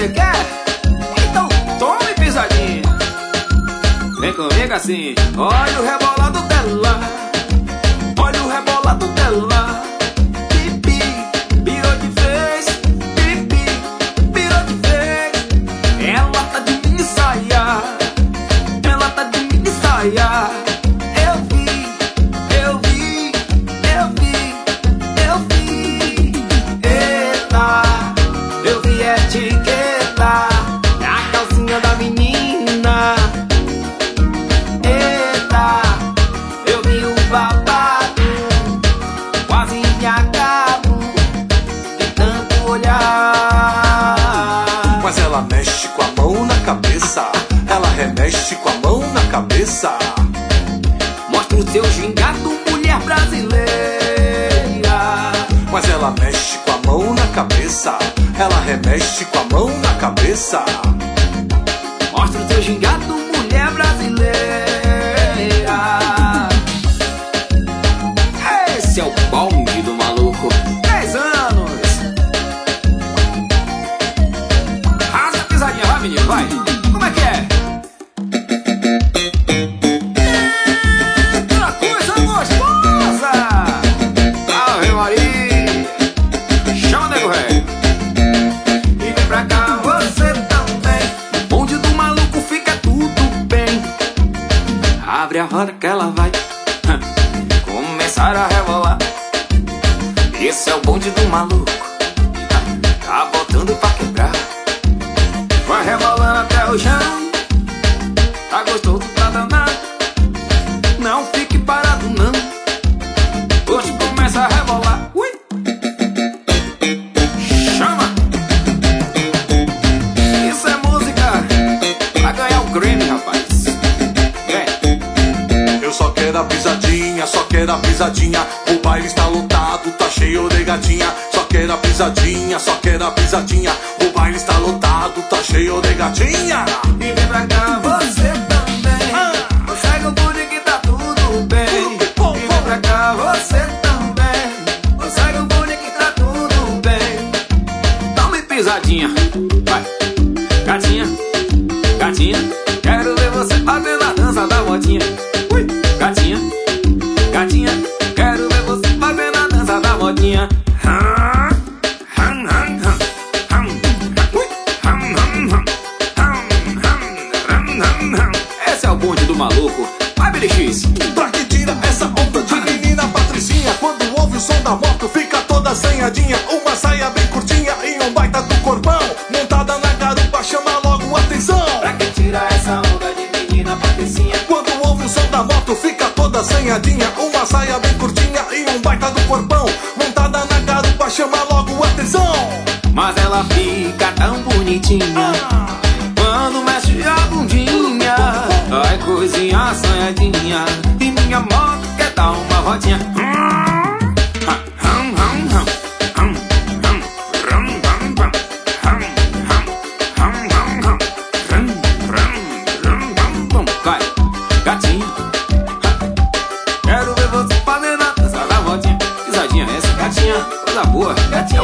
você quer? Então tome pisadinha. Vem comigo assim. Olha o rebolado dela, olha o rebolado dela. Pipi, virou de vez. Pipi, virou de vez. Ela tá de mini saia, ela tá de mini saia. Eu vi, eu vi, eu vi, eu vi. Eita, eu vi etiqueta na calcinha da menina. Eita, eu vi o babado, quase me acabo de tanto olhar. Mas ela mexe com a mão na cabeça, ela remexe com a mão na cabeça. Mostra o seu gingado, mulher brasileira. Mas ela mexe com a mão na cabeça, ela remexe com a mão na cabeça. Mostra o seu gingado, mulher brasileira. Esse é o bonde do maluco. 10 anos. Arrasta a pisadinha, vai menino, vai. Como é que é? Eita, coisa gostosa. Ave Maria. Chama, nego velho. E vem pra cá você também. No bonde do maluco fica tudo bem. Abre a roda que ela vai começar a rebolar. Esse é o bonde do maluco, tá botando pra quebrar. Vai rebolando até o chão, tá gostoso pra danar. Não fique parado não, hoje começa a rebolar. Ui! Chama! Isso é música pra ganhar o Grammy, rapaz. Vem! Eu só quero a pisadinha, só quero a pisadinha. O baile está lotado, tá cheio de gatinha. Só quero a pisadinha, só quero a pisadinha. O baile está lotado, tá cheio de gatinha. E vem pra cá você também. Consegue o bonde que tá tudo bem. E vem pra cá você também. Consegue o bonde que tá tudo bem. Tome pisadinha, vai. Gatinha, gatinha, quero ver você fazendo a dança da motinha. Ui, gatinha, gatinha, quero ver você fazendo a dança da motinha. Esse é o bonde do maluco. Vai, Billy X. Pra que tira essa onda de menina patricinha? Quando ouve o som da moto fica toda assanhadinha. Uma saia bem curtinha e um baita do corpão. Montada na garupa chama logo atenção. Pra que tira essa onda de menina patricinha? Quando ouve o som da moto fica toda assanhadinha. Uma saia bem curtinha e um baita do corpão. Montada na garupa chama logo atenção. Mas ela fica tão bonitinha quando mexe a bundinha. Ai, coisinha assanhadinha. E minha moto quer dar uma rodinha. Vai, gatinha, quero ver você fazendo a dança da rodinha. Pisadinha essa, gatinha, coisa boa. Gatinha